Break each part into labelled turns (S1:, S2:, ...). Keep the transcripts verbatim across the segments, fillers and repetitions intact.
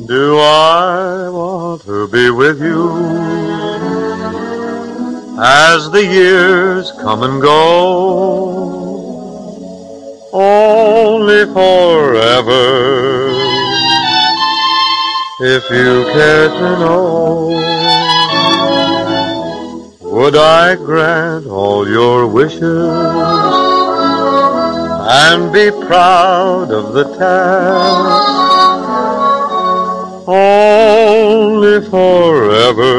S1: Do I want to be with you as the years come and go? Only forever, if you care to know. Would I grant all your wishes and be proud of the task? Only forever,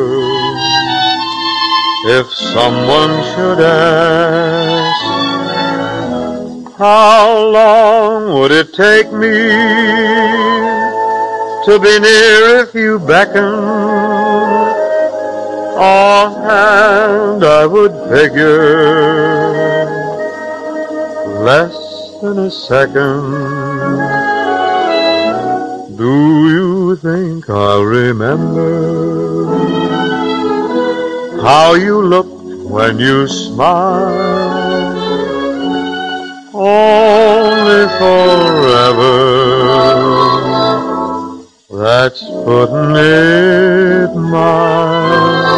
S1: if someone should ask, how long would it take me to be near if you beckoned? Offhand I would figure less than a second. Do you think I'll remember how you looked when you smiled? Only forever, that's putting it mild.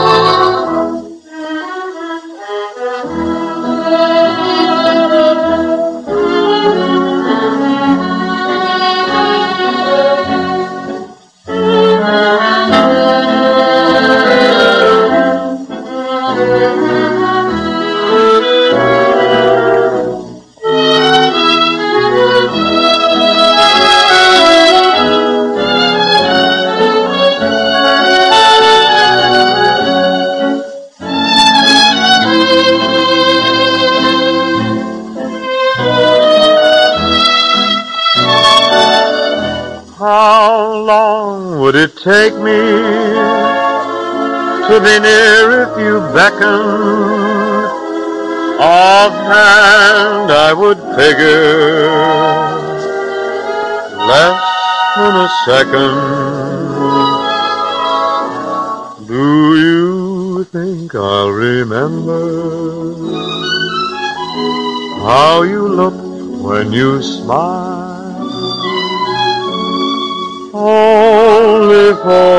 S1: How long would it take me to be near if you beckoned? Offhand I would figure less than a second. Do you think I'll remember how you looked when you smiled? Only for